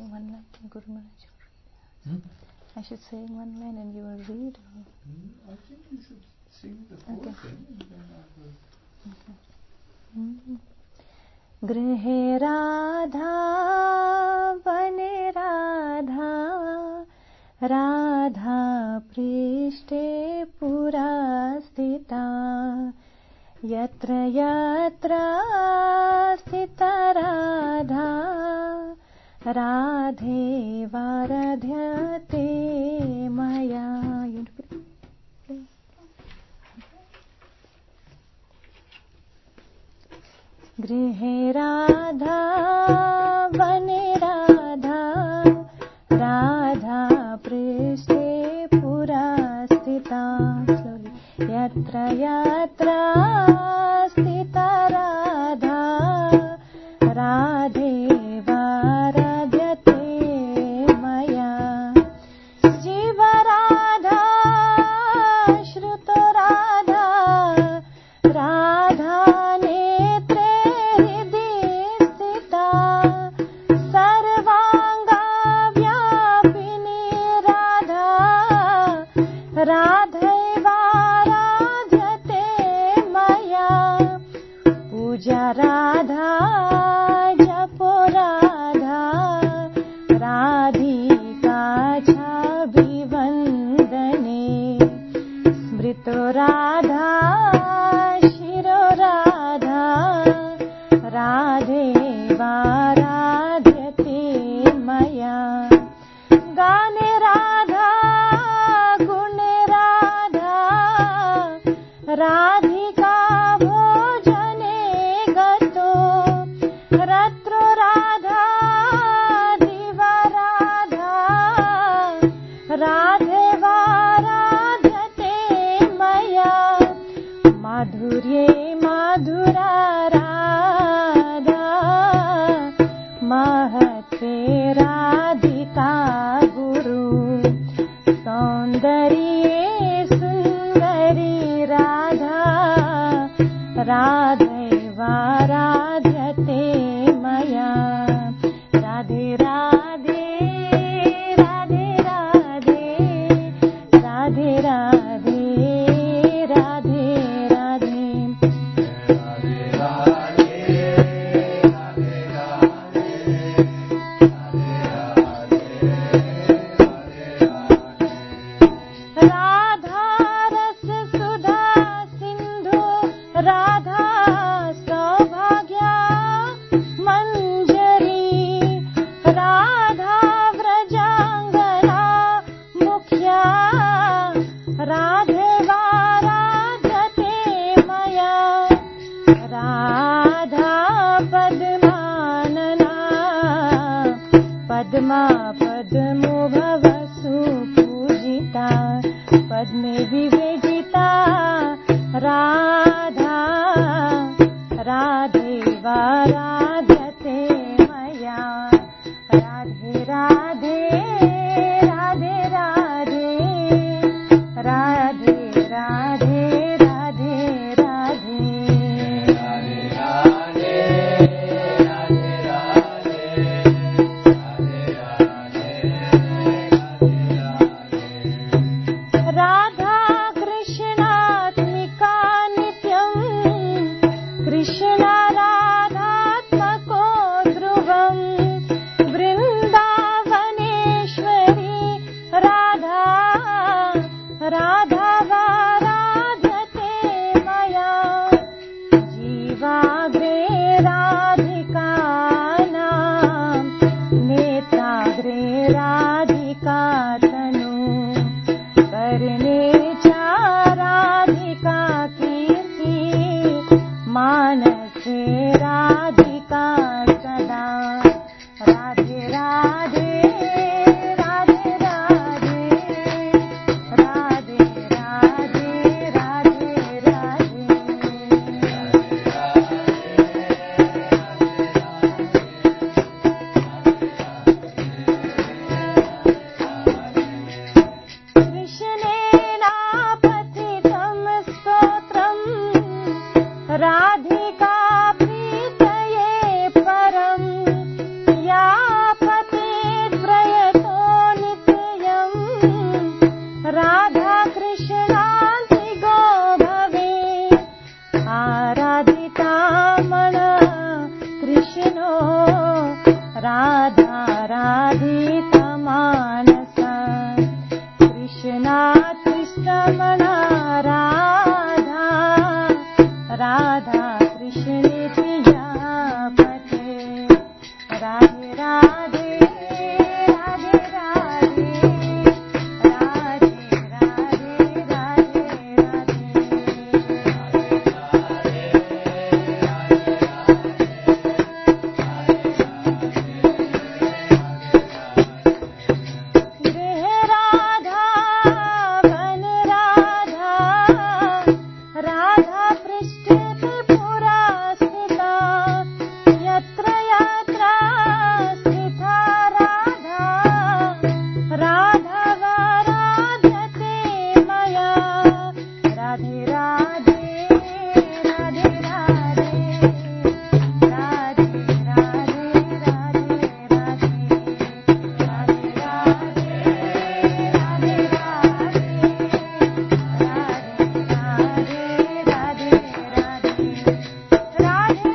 one line, Guru Maharaj. I should sing one line and you will read? I think you should sing the whole thing and then I will... Grihe Radha, Vane Radha, Radha Prishte Purasthita, Yatra Yatra Sthita Radha, Radhe Varadhyate Maya. Grihe Radha, Vane Radha, Radha Prishte Purasthita. Slowly. Yatra Yatra Sthita Radha, Radhe Varadhyate Maya. Jiva Radha, Shruto Radha, Radha Netre Hridhi Sthita, Sarvanga Vyapini Radha, Radhaiva Radhyate Maya. Puja Radha, Japo Radha, Radhika Chabhivandane. Smrito Radha, Shiro Radha, Radhe Varadhyate Maya. Gane Radha, Gune Radha, Radhika Bhojane Gato. Ratro Radha, Diva Radha, Radhe Varadhyate Maya. Madhurye Madhura Radha, Mahatve Radhika Guru. Saundarye Sundari Radha, Radhe Varadhyate Maya. Radhe Radhe, Radhe Radhe, Radhe Radhe, Radhe Radhe. Radha Ras Sudha Sindhu, Radha Saubhagya Manjari, Radha Vrajangana Mukhya, Radhe Varadhyate Maya. Radha Padmanana, Padma Padmo Bhavasu Pujita, Padme Vivejita, Radha, Radhe Varadhyate Maya. Radhe Radhe, Radhe Radhe, Radhe Radhe, Radhe Radhe. Radha Krishnatmika Nityam, Krishna Radhatmako Dhruvam, Vrindavaneshwari Radha, Radha Varadhyate Maya. Jivagre Radhika Naam, Netragre Radhika Tanu, Karne cha Radhika Kirti, Manase Radhika Sada. Radhe Radhe, Radhe Radhe, Radhe Radhe, Radhe Radhe. Krishnena pathitam stotram, Radhika Pritaye Param, Ya Pate Radha Krishna प्रिया पते राधे राधे राधे राधे राधे राधे राधे गृह Radha one Radha Radha पृष्ठ त्रिपुरा स्थिता यत्र यत्र स्थिता राधा राधवाराध्यते मया राधे राधे राधे राधे राधे राधे राधे राधे राधे राधे राधे राधे राधे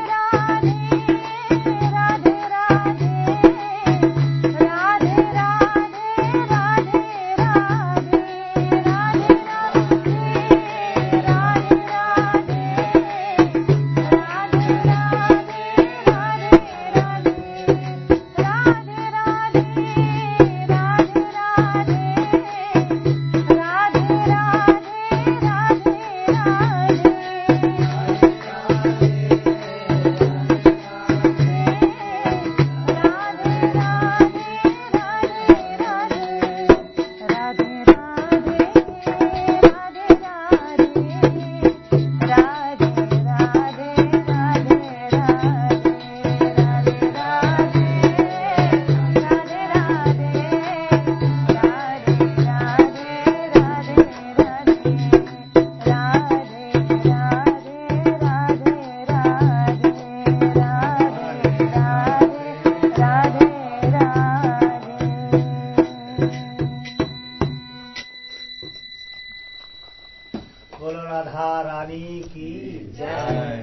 बोलो राधा रानी की जय।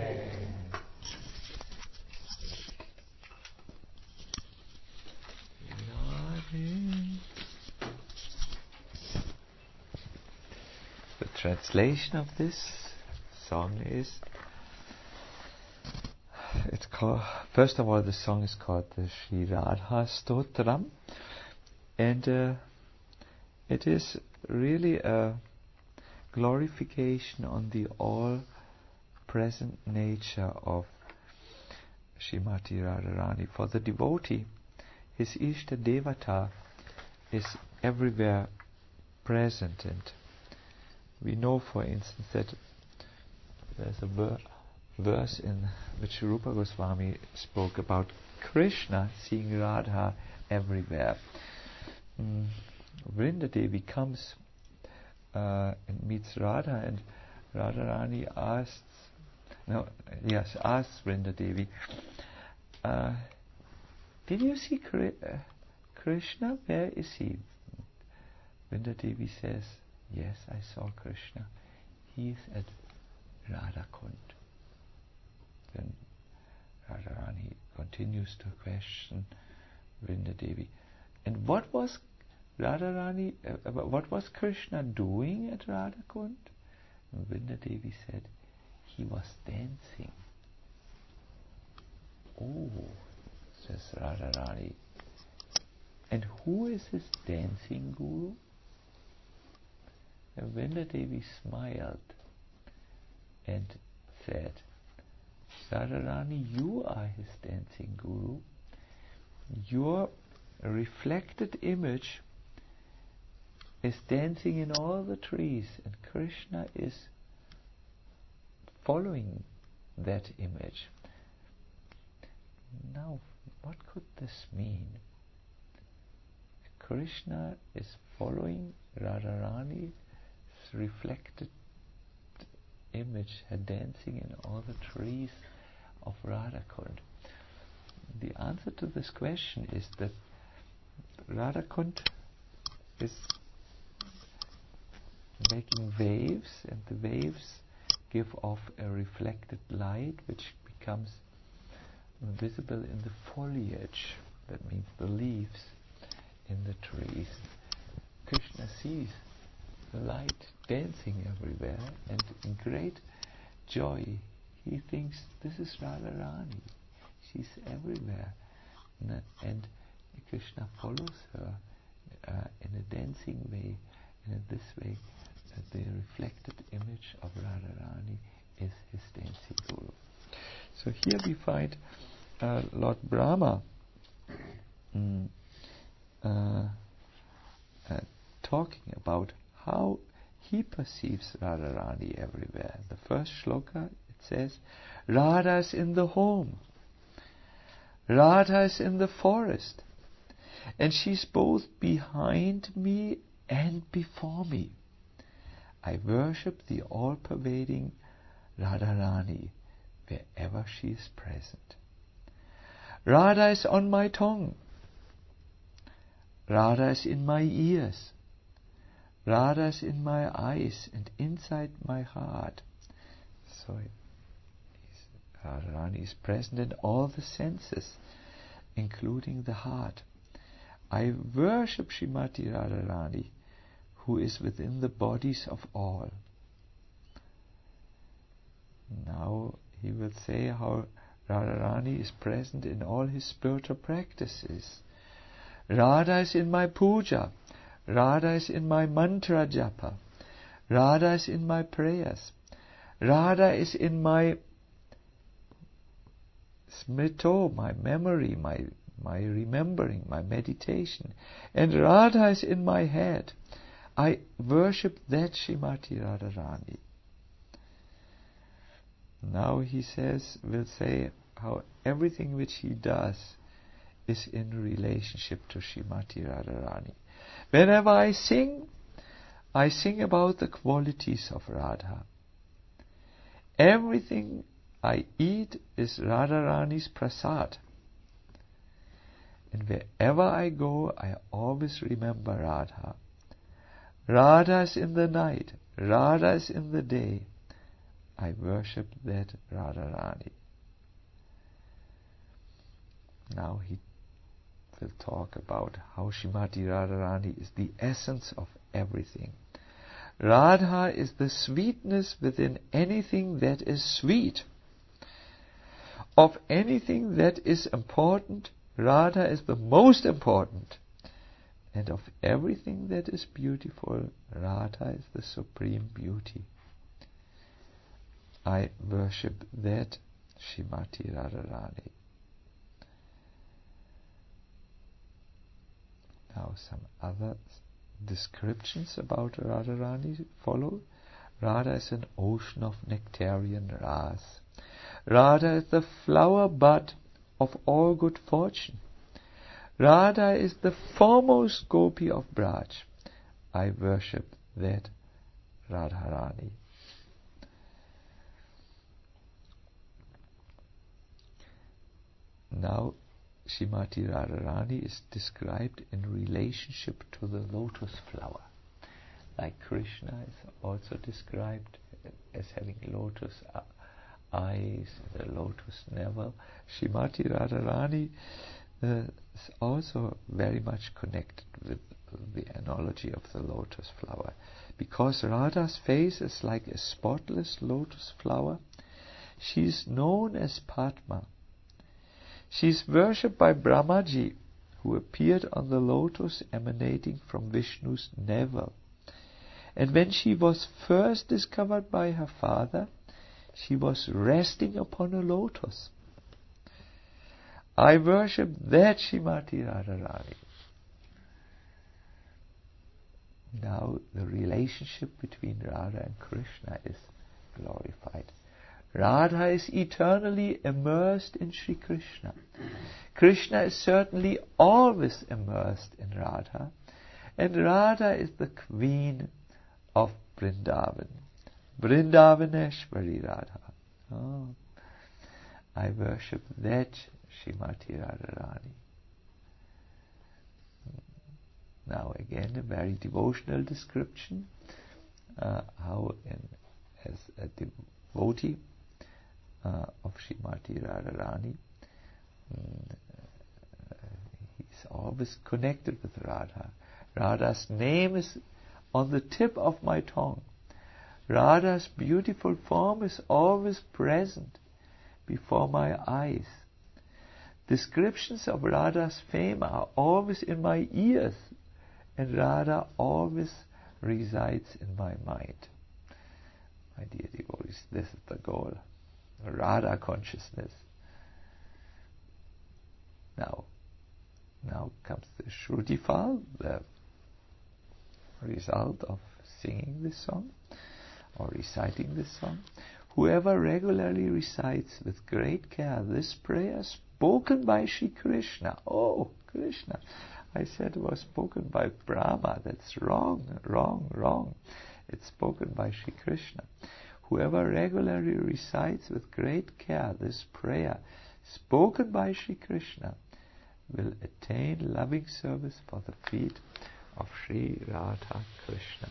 The translation of this song is, it's called, first of all, the song is called the Sri Radha Stotram, and it is really a glorification on the all-present nature of Srimati Radharani. For the devotee, his Ishta Devata is everywhere present, and we know, for instance, that there's a verse in which Rupa Goswami spoke about Krishna seeing Radha everywhere. Vrinda Devi comes and meets Radha, and Radharani asks Vrinda Devi, did you see Krishna? Where is he? Vrinda Devi says, yes, I saw Krishna. He is at Radha Kund. Then Radharani continues to question Vrinda Devi. And what was Radharani, what was Krishna doing at Radha Kund? And Vrinda Devi said, he was dancing. Oh, says Radharani. And who is his dancing guru? And Vrinda Devi smiled and said, Radharani, you are his dancing guru. Your reflected image is dancing in all the trees, and Krishna is following that image. Now, what could this mean? Krishna is following Radharani's reflected image, her dancing in all the trees of Radha Kund. The answer to this question is that Radha Kund is making waves, and the waves give off a reflected light which becomes visible in the foliage, that means the leaves in the trees. Krishna sees the light dancing everywhere, and in great joy he thinks this is Radharani. She's everywhere. And Krishna follows her in a dancing way. And in this way, the reflected image of Radharani is his dancing guru. So here we find Lord Brahma talking about how he perceives Radharani everywhere. The first shloka, it says, Radha's in the home, Radha's in the forest, and she's both behind me and before me. I worship the all-pervading Radharani wherever she is present. Radha is on my tongue, Radha is in my ears, Radha is in my eyes and inside my heart. So Radharani is present in all the senses, including the heart. I worship Srimati Radharani, who is within the bodies of all. Now he will say how Radharani is present in all his spiritual practices. Radha is in my puja, Radha is in my mantra japa, Radha is in my prayers, Radha is in my smrito, my memory, my remembering, my meditation, and Radha is in my head. I worship that Srimati Radharani. Now he will say how everything which he does is in relationship to Srimati Radharani. Whenever I sing about the qualities of Radha. Everything I eat is Radharani's prasad. And wherever I go, I always remember Radha. Radha is in the night, Radha is in the day. I worship that Radharani. Now he will talk about how Srimati Radharani is the essence of everything. Radha is the sweetness within anything that is sweet. Of anything that is important, Radha is the most important. And of everything that is beautiful, Radha is the supreme beauty. I worship that Srimati Radharani. Now some other descriptions about Radharani follow. Radha is an ocean of nectarian ras. Radha is the flower bud of all good fortune. Radha is the foremost gopi of Braj. I worship that Radharani. Now Srimati Radharani is described in relationship to the lotus flower. Like Krishna is also described as having lotus eyes, the lotus navel. Srimati Radharani is also very much connected with the analogy of the lotus flower. Because Radha's face is like a spotless lotus flower, she is known as Padma. She is worshipped by Brahmaji, who appeared on the lotus emanating from Vishnu's navel. And when she was first discovered by her father, she was resting upon a lotus. I worship that Srimati Radharani. Now the relationship between Radha and Krishna is glorified. Radha is eternally immersed in Sri Krishna. Krishna is certainly always immersed in Radha, and Radha is the queen of Vrindavan. Vrindavaneshwari Radha. Oh, I worship that Srimati Radharani. Now again a very devotional description, how as a devotee of Srimati Radharani, he's always connected with Radha. Radha's name is on the tip of my tongue. Radha's beautiful form is always present before my eyes. Descriptions of Radha's fame are always in my ears, and Radha always resides in my mind. My dear devotees, this is the goal. Radha consciousness. Now comes the Shrutifal, the result of singing this song or reciting this song. Whoever regularly recites with great care this prayer spoken by Shri Krishna. Oh, Krishna. I said it was spoken by Brahma. That's wrong. It's spoken by Shri Krishna. Whoever regularly recites with great care this prayer spoken by Shri Krishna will attain loving service for the feet of Sri Radha Krishna.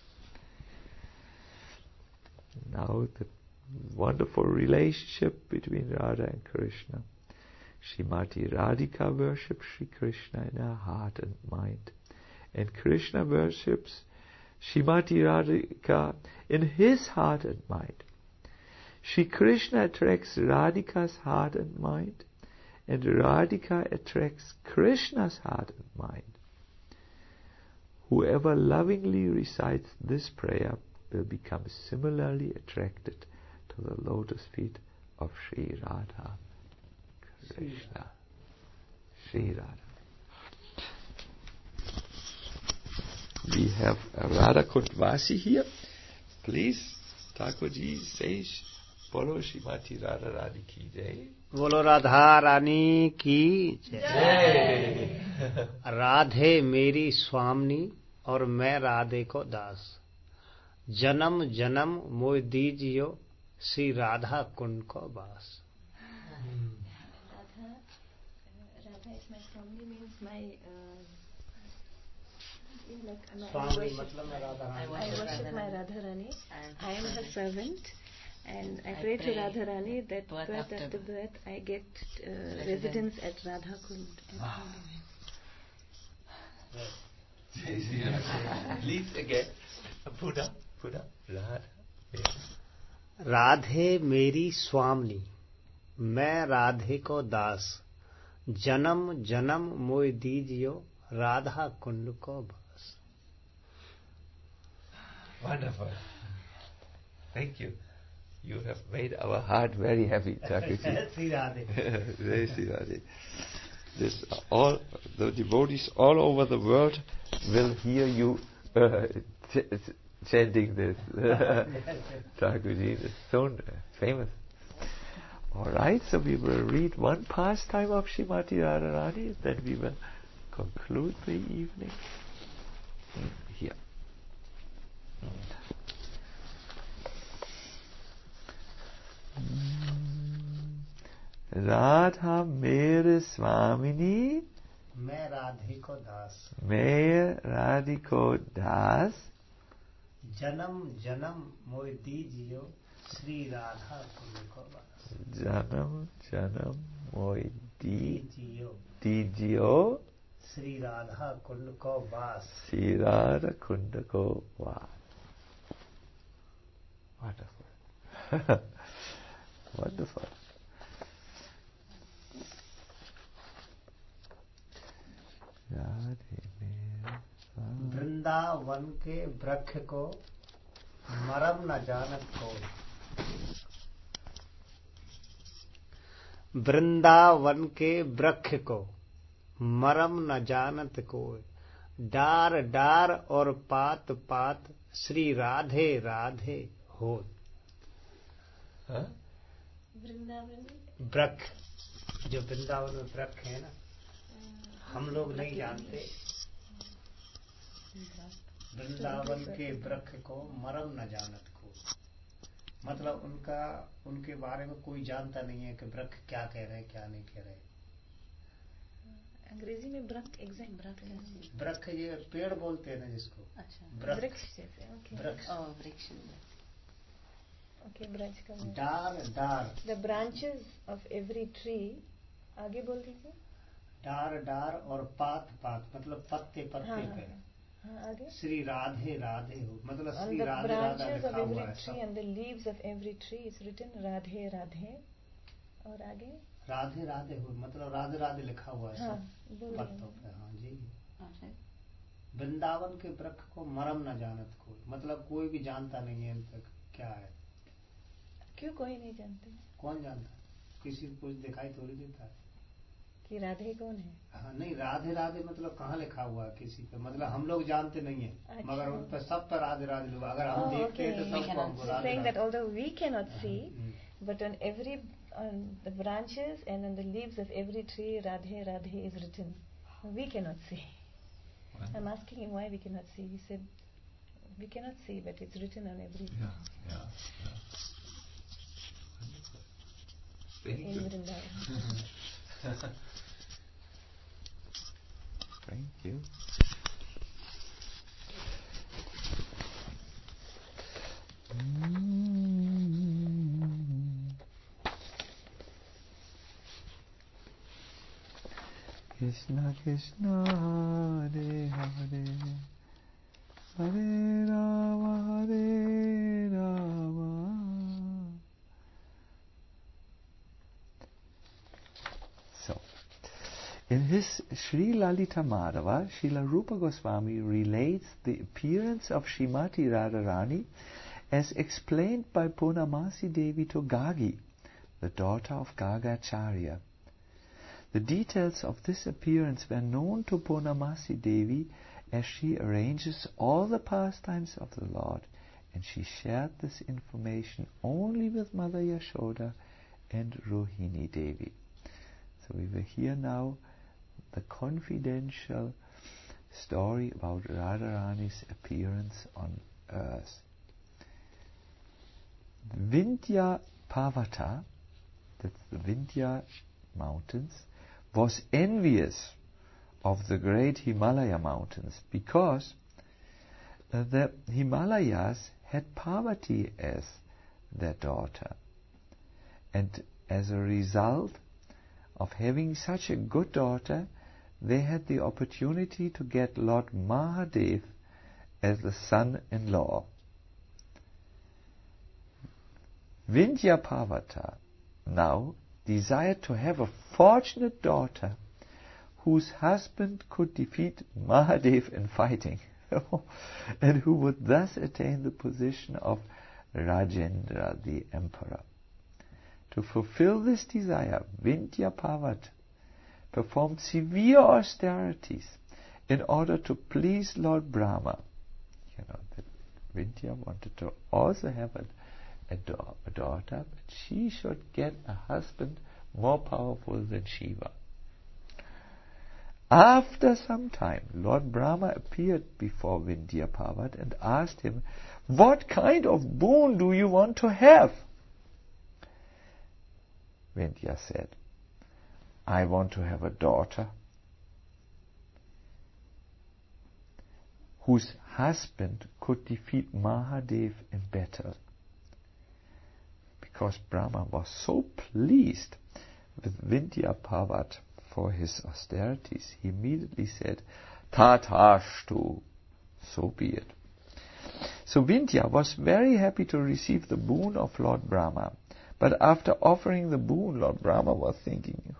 Now the wonderful relationship between Radha and Krishna. Srimati Radhika worships Sri Krishna in her heart and mind, and Krishna worships Srimati Radhika in his heart and mind. Shri Krishna attracts Radhika's heart and mind, and Radhika attracts Krishna's heart and mind. Whoever lovingly recites this prayer will become similarly attracted to the lotus feet of Sri Radha Krishna. Sri Radha. We have Radha Kundvasi here. Please, Thakurji says, Bolo Srimati Radha Rani ki jai. बोलो राधा रानी की जय। राधे मेरी स्वामिनी और मैं राधे को दास, जन्म जन्म मोय दीजियो श्री राधा कुंड को वास। Radha is my Swami, means my स्वामी मतलब मैं Radha I Rani. worship my Radha Rani. I am her servant, and I pray to Radha Rani that birth after birth I get residence at Radha Kund. Please again. Buddha, Radha. Radhe मेरी स्वामिनी, मैं राधे को दास, जन्म जन्म मोय दीजियो राधा कुंड को वास। Wonderful. Thank you. You have made our heart very happy, Thakurji. Shri Radhe. Very Sri Radhe. This all the devotees all over the world will hear you chanting this. Thakurji is so famous. All right, so we will read one pastime of Srimati Radharani, then we will conclude the evening here. Radha mere Swamini, मैं राधे को दास, मैं राधिको दास, जन्म जन्म मोय दीजियो श्री राधा कुंड को वास। जन्म जन्म मोय दीजियो दीजियो श्री राधा कुंड को वास। श्री राधा कुंड को वास। Wonderful. Wonderful. वृंदावन के वृक्ष को मरम न जानत को, वृंदावन के वृक्ष को मरम न जानत को, डार डार और पात पात श्री राधे राधे हो। वृंदावन वृक्ष, जो वृंदावन में वृक्ष है ना, हम लोग नहीं जानते। वृंदावन के वृक्ष को मरम न जानत को, मतलब उनके बारे में कोई जानता नहीं है कि वृक्ष क्या कह रहे हैं क्या नहीं कह रहे। अंग्रेजी में वृक्ष एग्जैक्ट वृक्ष ये पेड़ बोलते हैं ना जिसको। अच्छा, वृक्ष। वृक्ष ओके, ब्रांच का डार डार, the branches of every tree. आगे बोल दीजिए। डार डार और पात पात मतलब पत्ते पत्ते पे। श्री राधे राधे हो, मतलब On Shri the Radhe Radha branches of लिखा हुआ every है tree and the leaves of every tree is written Radhe Radhe. और आगे राधे राधे हो, मतलब राधे राधे लिखा हुआ है हाँ, सब बोल पत्तों रही पे। हाँ जी। वृंदावन के वृक्ष को मरम न जानत कोई, मतलब कोई भी जानता नहीं है इन पे क्या है। क्यों कोई नहीं जानते? कौन जानता है? किसी को कुछ दिखाई थोड़ी देता है कि राधे कौन है। हाँ नहीं, राधे राधे मतलब कहाँ लिखा हुआ है किसी पे, मतलब हम लोग जानते नहीं है। अच्छा। मगर उन पर सब पर राधे राधे लोग, अगर हम देखते हैं तो सबको हमको Radhe saying that Radhe. although we cannot see, but on the branches and on the leaves of every tree Radhe Radhe is written. We cannot see. I'm asking him why we cannot see. He said we cannot see, but it's written on every in Vrindavan. Thank you. Krishna Krishna Hare Hare Hare Rama Hare Rama. So, in his Sri Lalita Madhava, Srila Rupa Goswami relates the appearance of Srimati Radharani as explained by Purnamasi Devi to Gagi, the daughter of Gargacharya. The details of this appearance were known to Purnamasi Devi as she arranges all the pastimes of the Lord, and she shared this information only with Mother Yashoda and Rohini Devi. So we will hear now the confidential story about Radharani's appearance on earth. Vindhya Parvata, that's the Vindhya mountains, was envious of the great Himalaya mountains because the Himalayas had Parvati as their daughter, and as a result of having such a good daughter, they had the opportunity to get Lord Mahadev as the son-in-law. Vindhya Parvata now desired to have a fortunate daughter whose husband could defeat Mahadev in fighting and who would thus attain the position of Rajendra, the emperor. To fulfill this desire, Vindhya Parvata performed severe austerities in order to please Lord Brahma. You know, that Vindhya wanted to also have a daughter, but she should get a husband more powerful than Shiva. After some time, Lord Brahma appeared before Vindhya Parvata and asked him, "What kind of boon do you want to have?" Vindhya said, "I want to have a daughter whose husband could defeat Mahadev in battle." Because Brahma was so pleased with Vindhya Parvata for his austerities, he immediately said, "Tathashtu," so be it. So Vindhya was very happy to receive the boon of Lord Brahma. But after offering the boon, Lord Brahma was thinking,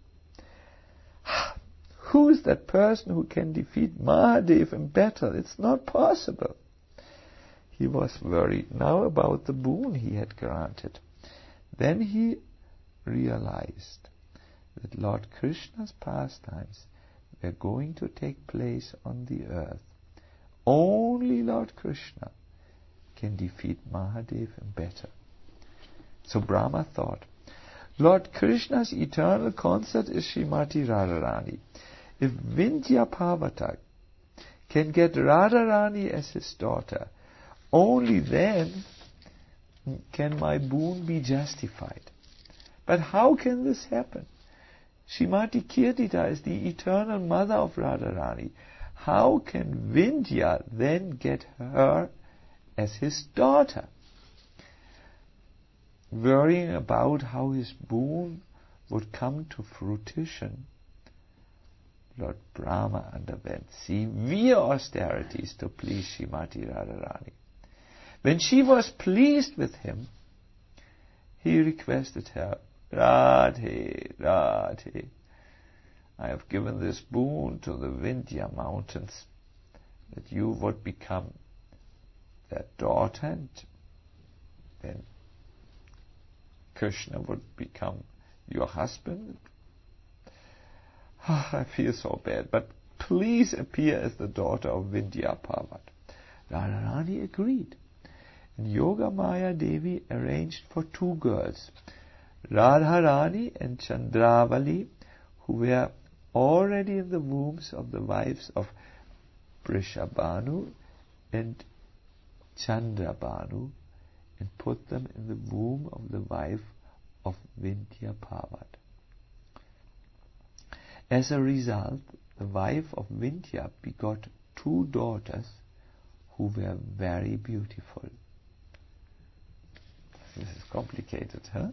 who is that person who can defeat Mahadev in battle? It's not possible. He was worried now about the boon he had granted. Then he realized that Lord Krishna's pastimes were going to take place on the earth. Only Lord Krishna can defeat Mahadev in battle. So Brahma thought, Lord Krishna's eternal consort is Srimati Radharani. If Vindhya Parvata can get Radharani as his daughter, only then can my boon be justified. But how can this happen? Srimati Kirtita is the eternal mother of Radharani. How can Vindhya then get her as his daughter? Worrying about how his boon would come to fruition, Lord Brahma underwent severe austerities to please Srimati Radharani. When she was pleased with him, he requested her, Radhe, Radhe, I have given this boon to the Vindhya mountains, that you would become their daughter, and then Krishna would become your husband. I feel so bad, but please appear as the daughter of Vindhya Parvat. Radharani agreed, and Yogamaya Devi arranged for two girls, Radharani and Chandravali, who were already in the wombs of the wives of Vrishabhanu and Chandrabhanu, and put them in the womb of the wife of Vindhya Parvat. As a result, the wife of Vindhya begot two daughters who were very beautiful. This is complicated, huh?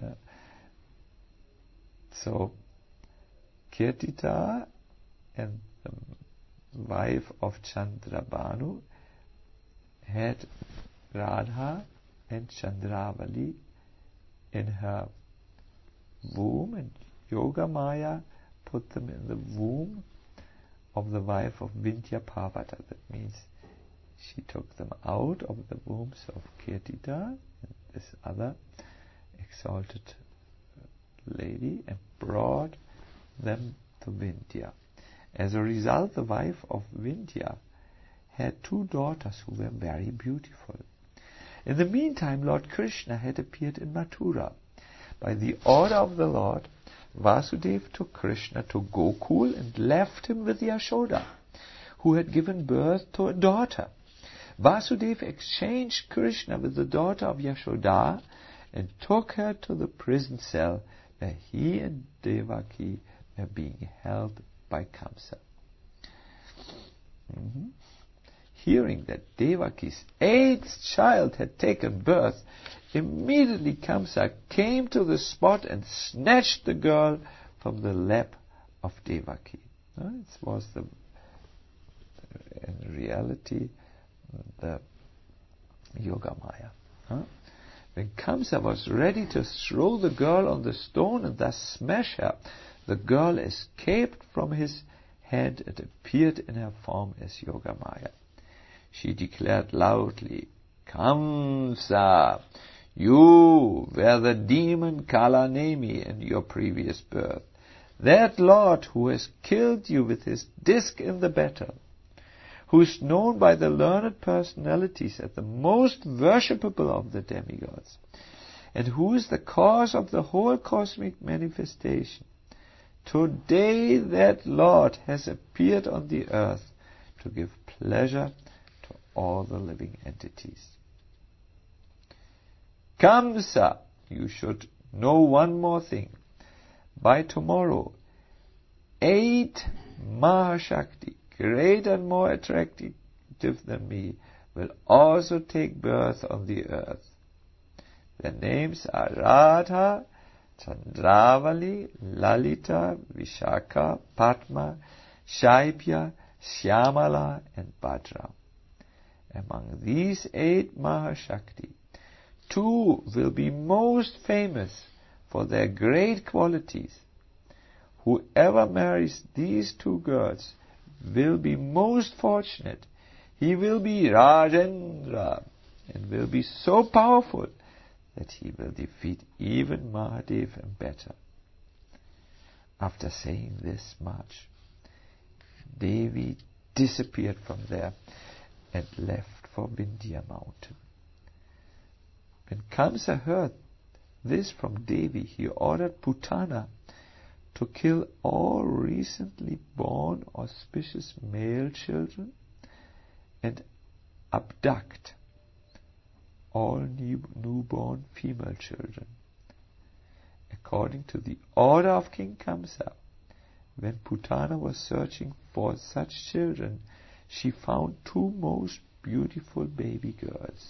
So, Kirtita and the wife of Chandrabhanu had Radha and Chandravali in her womb, and Yogamaya put them in the womb of the wife of Vindhya Parvata. That means she took them out of the wombs of Kirtita and this other exalted lady and brought them to Vindhya. As a result, the wife of Vindhya had two daughters who were very beautiful. In the meantime, Lord Krishna had appeared in Mathura. By the order of the Lord, Vasudeva took Krishna to Gokul and left him with Yashoda, who had given birth to a daughter. Vasudeva exchanged Krishna with the daughter of Yashoda and took her to the prison cell where he and Devaki were being held by Kamsa. Hearing that Devaki's 8th child had taken birth, immediately Kamsa came to the spot and snatched the girl from the lap of Devaki. It was in reality the Yogamaya. When Kamsa was ready to throw the girl on the stone and thus smash her, the girl escaped from his hand and appeared in her form as Yogamaya. She declared loudly, Kamsa, you were the demon Kalanemi in your previous birth, that Lord who has killed you with his disc in the battle, who is known by the learned personalities as the most worshipable of the demigods, and who is the cause of the whole cosmic manifestation. Today that Lord has appeared on the earth to give pleasure to all the living entities. Kamsa, you should know one more thing. By tomorrow, 8 Mahashakti, greater and more attractive than me, will also take birth on the earth. Their names are Radha, Chandravali, Lalita, Vishaka, Padma, Shaibya, Shyamala and Bhadra. Among these 8 Mahashakti, 2 will be most famous for their great qualities. Whoever marries these 2 girls will be most fortunate. He will be Rajendra and will be so powerful that he will defeat even Mahadev and better. After saying this much, Devi disappeared from there and left for Vindhya mountain. When Kamsa heard this from Devi, he ordered Putana to kill all recently born auspicious male children and abduct all newborn female children. According to the order of King Kamsa, when Putana was searching for such children, she found 2 most beautiful baby girls.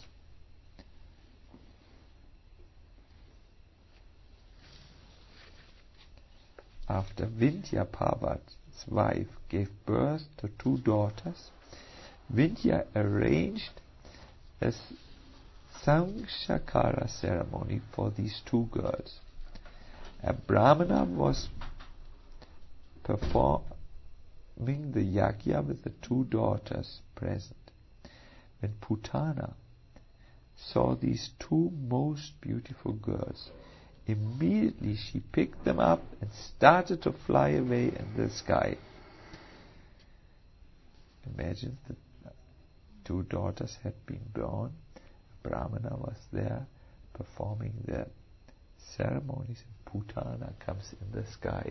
After Vindhya Parvat wife gave birth to 2 daughters, Vindhya arranged a Sanskara ceremony for these 2 girls. A Brahmana was performing the yajna with the 2 daughters present. When Putana saw these 2 most beautiful girls, immediately she picked them up and started to fly away in the sky. Imagine the 2 daughters had been born. A Brahmana was there performing the ceremonies, and Putana comes in the sky.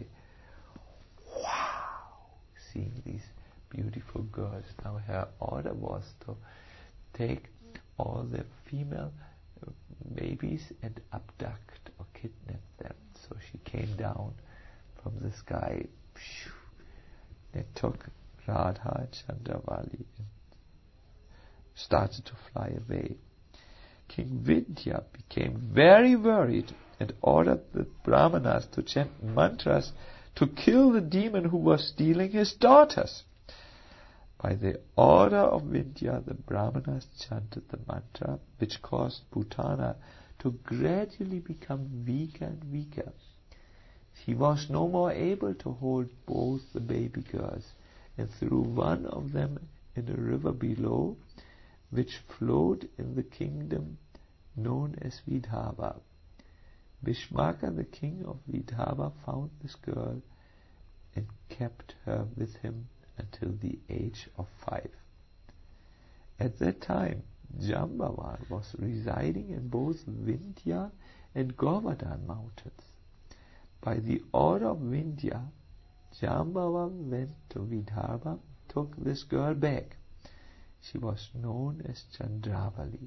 Wow! Seeing these beautiful girls. Now her order was to take all the female babies and abduct or kidnap them. So she came down from the sky. They took Radha and Chandravali and started to fly away. King Vindhya became very worried and ordered the Brahmanas to chant mantras to kill the demon who was stealing his daughters. By the order of Vindhya, the Brahmanas chanted the mantra, which caused Putana to gradually become weaker and weaker. She was no more able to hold both the baby girls, and threw one of them in a river below, which flowed in the kingdom known as Vidarbha. Bhishmaka, the king of Vidarbha, found this girl and kept her with him until the age of 5. At that time, Jambavan was residing in both Vindhya and Govardhan mountains. By the order of Vindhya, Jambavan went to Vidarbha, took this girl back. She was known as Chandravali.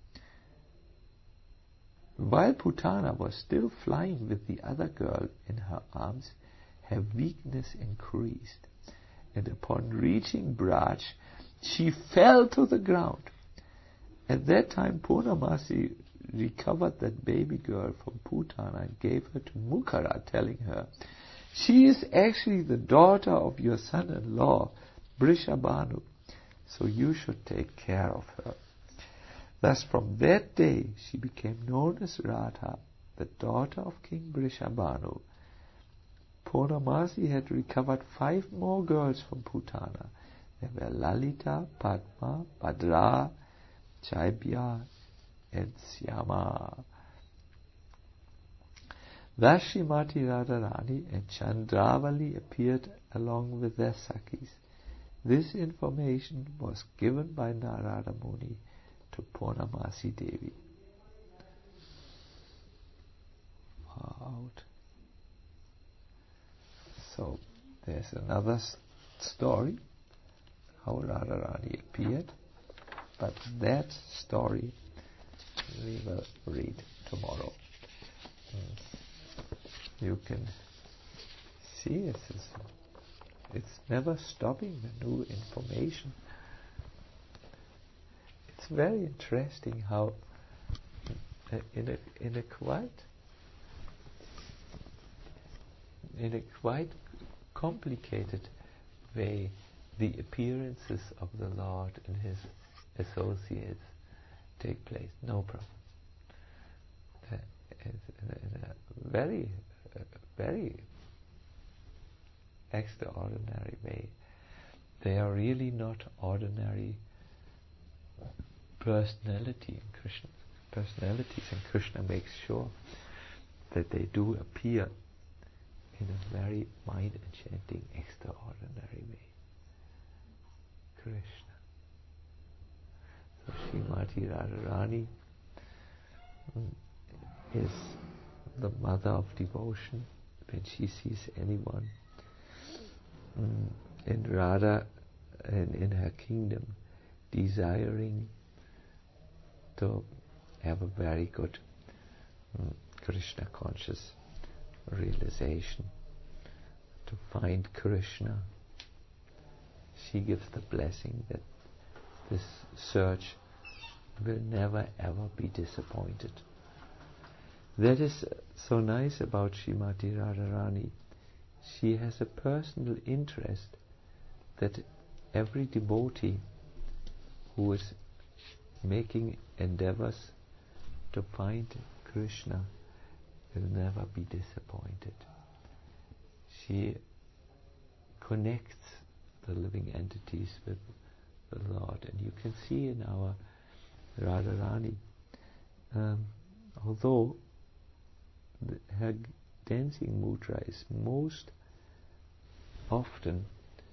While Putana was still flying with the other girl in her arms, her weakness increased, and upon reaching Braj, she fell to the ground. At that time, Purnamasi recovered that baby girl from Putana and gave her to Mukara, telling her, "She is actually the daughter of your son-in-law, Brishabhanu, so you should take care of her." Thus from that day she became known as Radha, the daughter of King Brishabhanu. Purnamasi had recovered 5 more girls from Putana. They were Lalita, Padma, Bhadra, Chaibya, and Syama. Thus Srimati Radharani and Chandravali appeared along with their Sakhis. This information was given by Narada Muni to Purnamasi Devi. Out. So there's another story how Radharani appeared, but that story we will read tomorrow. You can see it's never stopping, the new information. It's very interesting how in a quite complicated way the appearances of the Lord and his associates take place. No problem. In a very, very extraordinary way. They are really not ordinary personalities, and Krishna makes sure that they do appear in a very mind-enchanting, extraordinary way. Krishna. So Srimati Radharani is the mother of devotion when she sees anyone. And Radha, in her kingdom, desiring to have a very good Krishna conscious realization, to find Krishna, she gives the blessing that this search will never ever be disappointed. That is so nice about Srimati Radharani. she has a personal interest that every devotee who is making endeavors to find Krishna will never be disappointed. She connects the living entities with the Lord, and you can see in our Radharani, although her dancing mudra is most often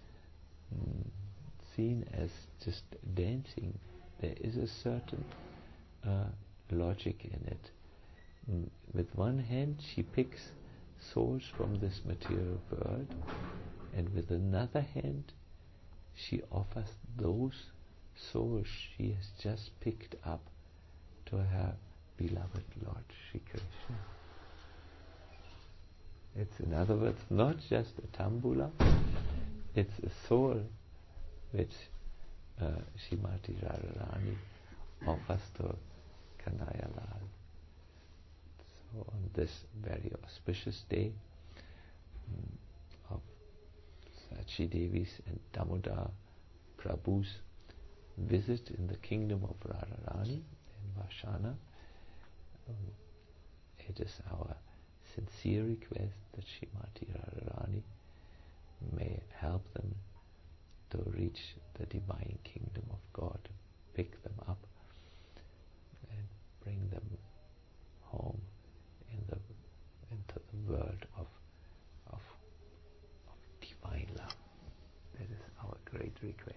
seen as just dancing, there is a certain logic in it. With one hand she picks souls from this material world, and with another hand she offers those souls she has just picked up to her beloved Lord Sri Krishna. It's, in other words, not just a tambula, it's a soul which Srimati Radharani offers to Kanhaiya Lal. So on this very auspicious day of Sachi Devi's and Damodar Prabhu's visit in the kingdom of Radharani in Vashana, it is our sincere request that Srimati Radharani may help them to reach the divine kingdom of God, pick them up and bring them home into the world of divine love. That is our great request.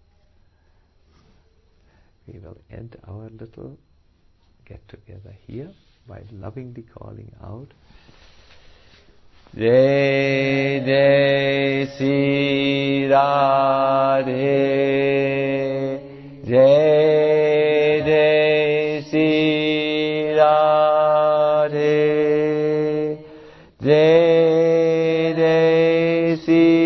We will end our little get together here by lovingly calling out Jai Jai Sri Radhe, Jai Jai Sri Radhe, Jai Jai Sri